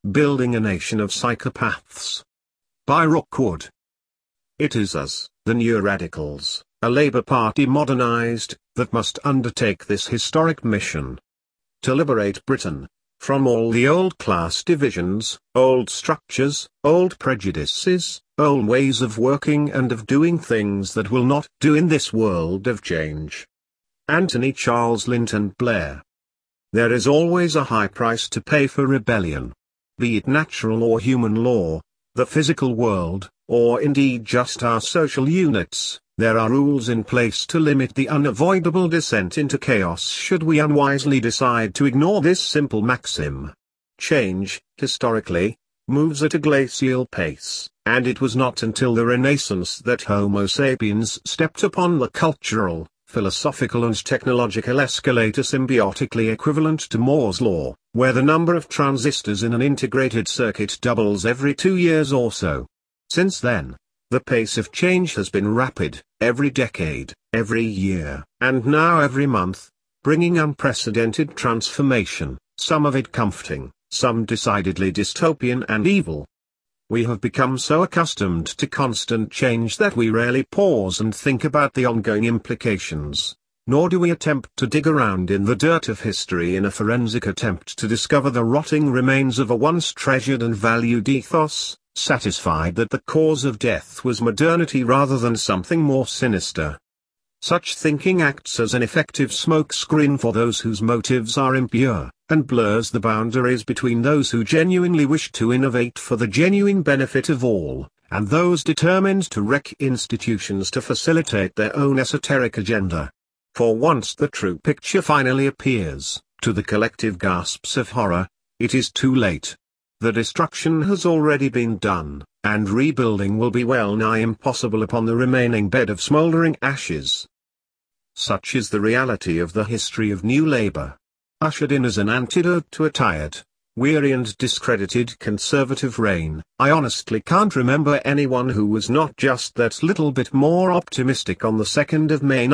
Building a Nation of Psychopaths. By Rookwood. It is us, the New Radicals, a Labour Party modernised, that must undertake this historic mission. To liberate Britain from all the old class divisions, old structures, old prejudices, old ways of working and of doing things that will not do in this world of change. Anthony Charles Linton Blair. There is always a high price to pay for rebellion. Be it natural or human law, the physical world, or indeed just our social units, there are rules in place to limit the unavoidable descent into chaos should we unwisely decide to ignore this simple maxim. Change, historically, moves at a glacial pace, and it was not until the Renaissance that Homo sapiens stepped upon the cultural, philosophical and technological escalator symbiotically equivalent to Moore's law, where the number of transistors in an integrated circuit doubles every 2 years or so. Since then, the pace of change has been rapid, every decade, every year, and now every month, bringing unprecedented transformation, some of it comforting, some decidedly dystopian and evil. We have become so accustomed to constant change that we rarely pause and think about the ongoing implications, nor do we attempt to dig around in the dirt of history in a forensic attempt to discover the rotting remains of a once treasured and valued ethos, satisfied that the cause of death was modernity rather than something more sinister. Such thinking acts as an effective smokescreen for those whose motives are impure, and blurs the boundaries between those who genuinely wish to innovate for the genuine benefit of all, and those determined to wreck institutions to facilitate their own esoteric agenda. For once the true picture finally appears, to the collective gasps of horror, it is too late. The destruction has already been done, and rebuilding will be well nigh impossible upon the remaining bed of smouldering ashes. Such is the reality of the history of New Labour. Ushered in as an antidote to a tired, weary and discredited Conservative reign, I honestly can't remember anyone who was not just that little bit more optimistic on the 2nd of May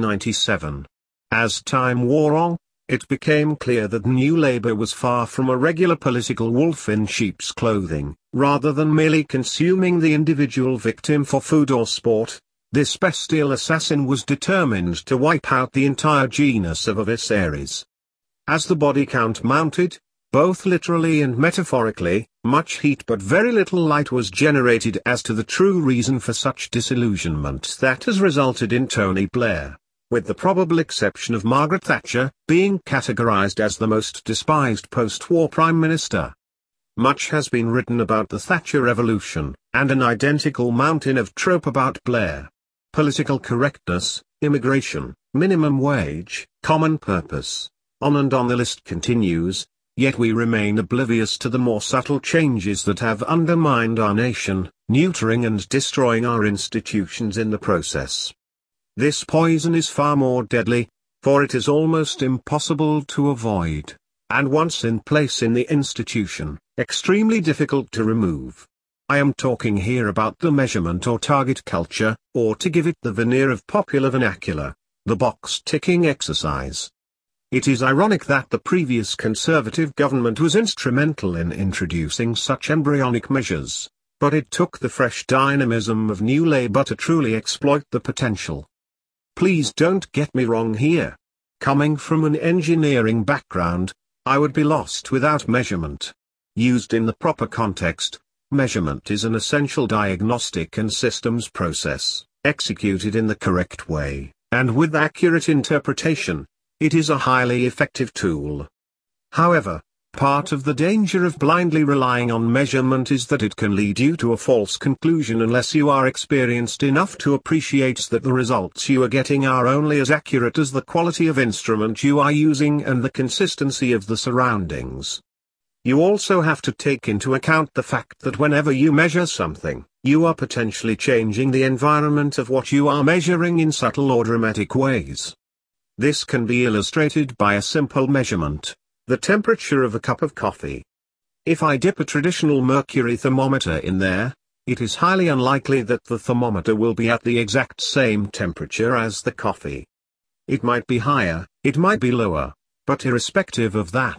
1997. As time wore on, it became clear that New Labour was far from a regular political wolf in sheep's clothing. Rather than merely consuming the individual victim for food or sport, this bestial assassin was determined to wipe out the entire genus of Ovis aries. As the body count mounted, both literally and metaphorically, much heat but very little light was generated as to the true reason for such disillusionment that has resulted in Tony Blair, with the probable exception of Margaret Thatcher, being categorized as the most despised post-war Prime Minister. Much has been written about the Thatcher Revolution, and an identical mountain of trope about Blair. Political correctness, immigration, minimum wage, common purpose, on and on the list continues, yet we remain oblivious to the more subtle changes that have undermined our nation, neutering and destroying our institutions in the process. This poison is far more deadly, for it is almost impossible to avoid, and once in place in the institution, extremely difficult to remove. I am talking here about the measurement or target culture, or to give it the veneer of popular vernacular, the box-ticking exercise. It is ironic that the previous Conservative government was instrumental in introducing such embryonic measures, but it took the fresh dynamism of New Labour to truly exploit the potential. Please don't get me wrong here. Coming from an engineering background, I would be lost without measurement. Used in the proper context, measurement is an essential diagnostic and systems process, executed in the correct way, and with accurate interpretation, it is a highly effective tool. However, part of the danger of blindly relying on measurement is that it can lead you to a false conclusion unless you are experienced enough to appreciate that the results you are getting are only as accurate as the quality of instrument you are using and the consistency of the surroundings. You also have to take into account the fact that whenever you measure something, you are potentially changing the environment of what you are measuring in subtle or dramatic ways. This can be illustrated by a simple measurement: the temperature of a cup of coffee. If I dip a traditional mercury thermometer in there, it is highly unlikely that the thermometer will be at the exact same temperature as the coffee. It might be higher, it might be lower, but irrespective of that,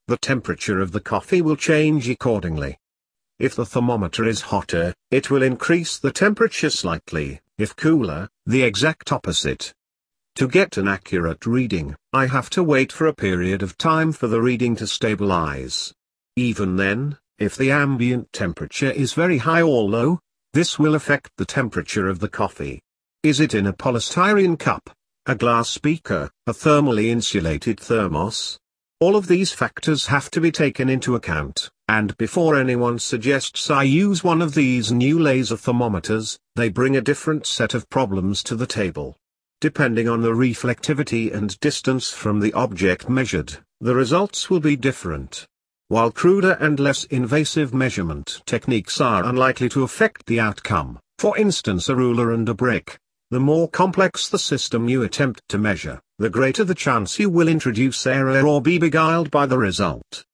the temperature of the coffee will change accordingly. If the thermometer is hotter, it will increase the temperature slightly; if cooler, the exact opposite. To get an accurate reading, I have to wait for a period of time for the reading to stabilize. Even then, if the ambient temperature is very high or low, this will affect the temperature of the coffee. Is it in a polystyrene cup, a glass beaker, a thermally insulated thermos? All of these factors have to be taken into account, and before anyone suggests I use one of these new laser thermometers, they bring a different set of problems to the table. Depending on the reflectivity and distance from the object measured, the results will be different. While cruder and less invasive measurement techniques are unlikely to affect the outcome, for instance a ruler and a brick, the more complex the system you attempt to measure, the greater the chance you will introduce error or be beguiled by the result.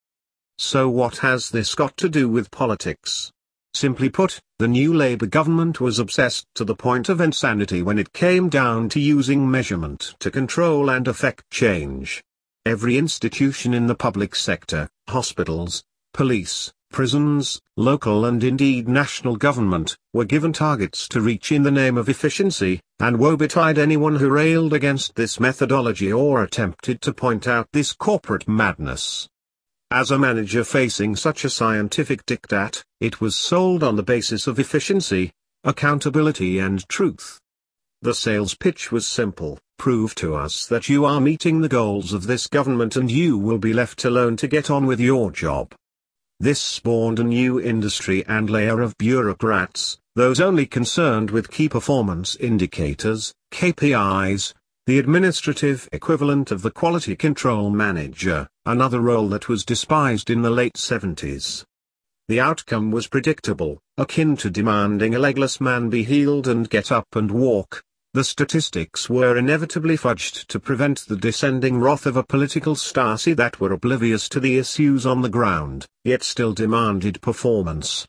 So what has this got to do with politics? Simply put, the new Labour government was obsessed to the point of insanity when it came down to using measurement to control and affect change. Every institution in the public sector, hospitals, police, prisons, local and indeed national government, were given targets to reach in the name of efficiency, and woe betide anyone who railed against this methodology or attempted to point out this corporate madness. As a manager facing such a scientific diktat, it was sold on the basis of efficiency, accountability and truth. The sales pitch was simple: prove to us that you are meeting the goals of this government and you will be left alone to get on with your job. This spawned a new industry and layer of bureaucrats, those only concerned with key performance indicators, KPIs, the administrative equivalent of the quality control manager, another role that was despised in the late 70s. The outcome was predictable, akin to demanding a legless man be healed and get up and walk. The statistics were inevitably fudged to prevent the descending wrath of a political Stasi that were oblivious to the issues on the ground, yet still demanded performance.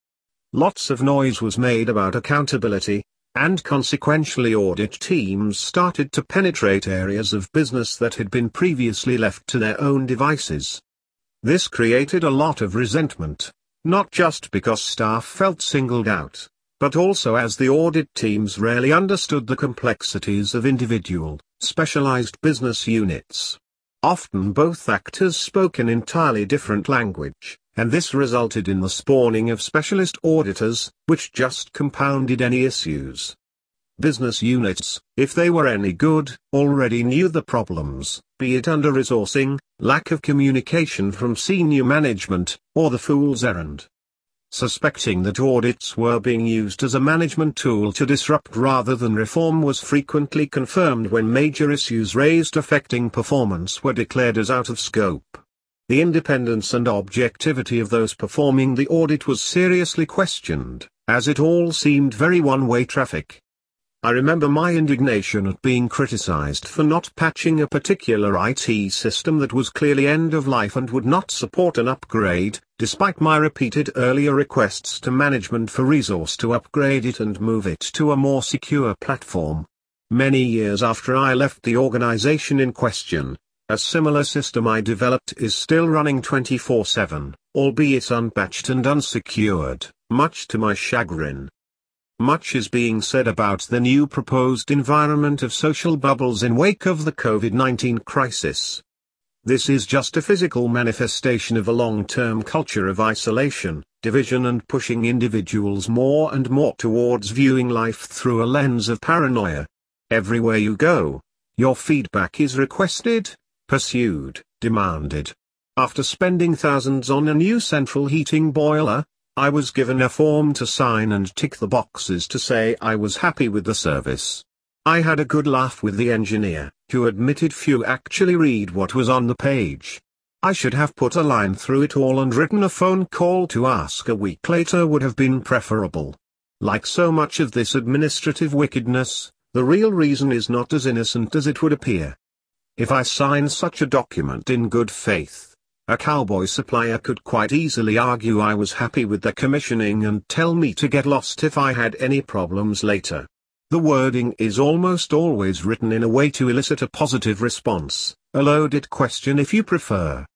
Lots of noise was made about accountability, and consequentially audit teams started to penetrate areas of business that had been previously left to their own devices. This created a lot of resentment, not just because staff felt singled out, but also as the audit teams rarely understood the complexities of individual, specialized business units. Often both actors spoke an entirely different language, and this resulted in the spawning of specialist auditors, which just compounded any issues. Business units, if they were any good, already knew the problems, be it under-resourcing, lack of communication from senior management, or the fool's errand. Suspecting that audits were being used as a management tool to disrupt rather than reform was frequently confirmed when major issues raised affecting performance were declared as out of scope. The independence and objectivity of those performing the audit was seriously questioned, as it all seemed very one-way traffic. I remember my indignation at being criticized for not patching a particular IT system that was clearly end of life and would not support an upgrade, despite my repeated earlier requests to management for resource to upgrade it and move it to a more secure platform. Many years after I left the organization in question, a similar system I developed is still running 24/7, albeit unpatched and unsecured, much to my chagrin. Much is being said about the new proposed environment of social bubbles in wake of the COVID-19 crisis. This is just a physical manifestation of a long-term culture of isolation, division and pushing individuals more and more towards viewing life through a lens of paranoia. Everywhere you go, your feedback is requested, pursued, demanded. After spending thousands on a new central heating boiler, I was given a form to sign and tick the boxes to say I was happy with the service. I had a good laugh with the engineer, who admitted few actually read what was on the page. I should have put a line through it all and written a phone call to ask a week later would have been preferable. Like so much of this administrative wickedness, the real reason is not as innocent as it would appear. If I sign such a document in good faith, a cowboy supplier could quite easily argue I was happy with the commissioning and tell me to get lost if I had any problems later. The wording is almost always written in a way to elicit a positive response, a loaded question if you prefer.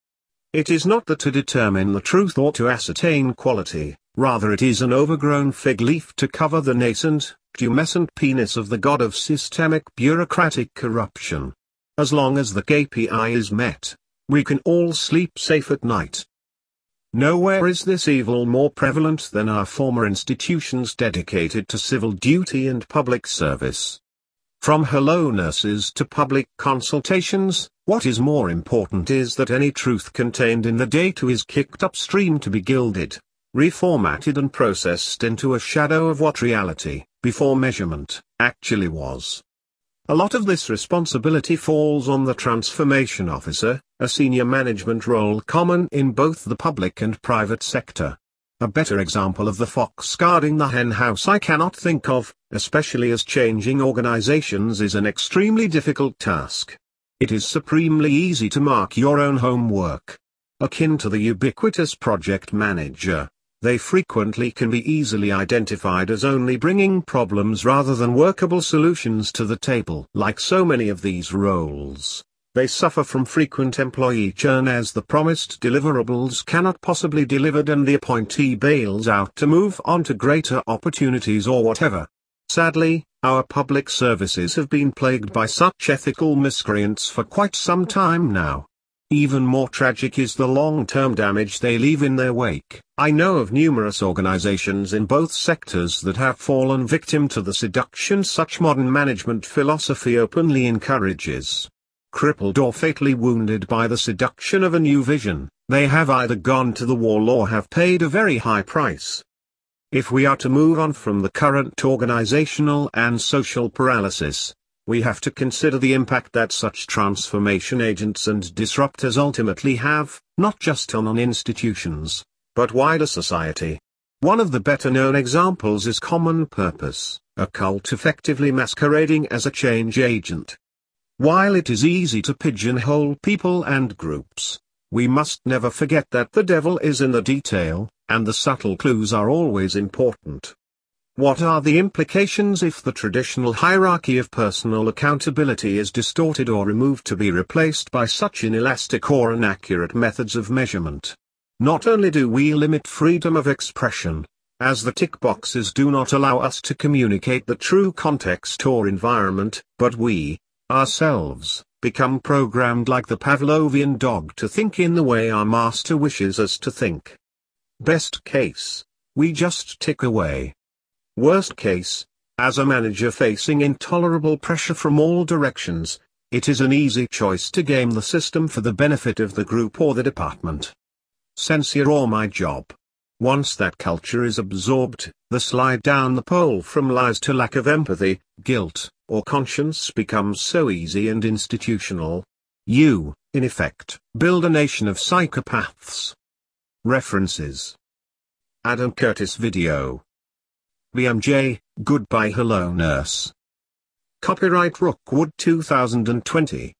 It is not that to determine the truth or to ascertain quality, rather it is an overgrown fig leaf to cover the nascent, tumescent penis of the god of systemic bureaucratic corruption. As long as the KPI is met, we can all sleep safe at night. Nowhere is this evil more prevalent than our former institutions dedicated to civil duty and public service. From hello nurses to public consultations, what is more important is that any truth contained in the data is kicked upstream to be gilded, reformatted and processed into a shadow of what reality, before measurement, actually was. A lot of this responsibility falls on the transformation officer, a senior management role common in both the public and private sector. A better example of the fox guarding the hen house I cannot think of, especially as changing organizations is an extremely difficult task. It is supremely easy to mark your own homework. Akin to the ubiquitous project manager, they frequently can be easily identified as only bringing problems rather than workable solutions to the table. Like so many of these roles, they suffer from frequent employee churn as the promised deliverables cannot possibly be delivered and the appointee bails out to move on to greater opportunities or whatever. Sadly, our public services have been plagued by such ethical miscreants for quite some time now. Even more tragic is the long-term damage they leave in their wake. I know of numerous organizations in both sectors that have fallen victim to the seduction such modern management philosophy openly encourages. Crippled or fatally wounded by the seduction of a new vision, they have either gone to the wall or have paid a very high price. If we are to move on from the current organizational and social paralysis, we have to consider the impact that such transformation agents and disruptors ultimately have, not just on institutions, but wider society. One of the better-known examples is Common Purpose, a cult effectively masquerading as a change agent. While it is easy to pigeonhole people and groups, we must never forget that the devil is in the detail, and the subtle clues are always important. What are the implications if the traditional hierarchy of personal accountability is distorted or removed to be replaced by such inelastic or inaccurate methods of measurement? Not only do we limit freedom of expression, as the tick boxes do not allow us to communicate the true context or environment, but we, ourselves, become programmed like the Pavlovian dog to think in the way our master wishes us to think. Best case, we just tick away. Worst case, as a manager facing intolerable pressure from all directions, it is an easy choice to game the system for the benefit of the group or the department. Censure or my job. Once that culture is absorbed, the slide down the pole from lies to lack of empathy, guilt, or conscience becomes so easy and institutional. You, in effect, build a nation of psychopaths. References: Adam Curtis video. BMJ, Goodbye Hello Nurse. Copyright Rookwood 2020.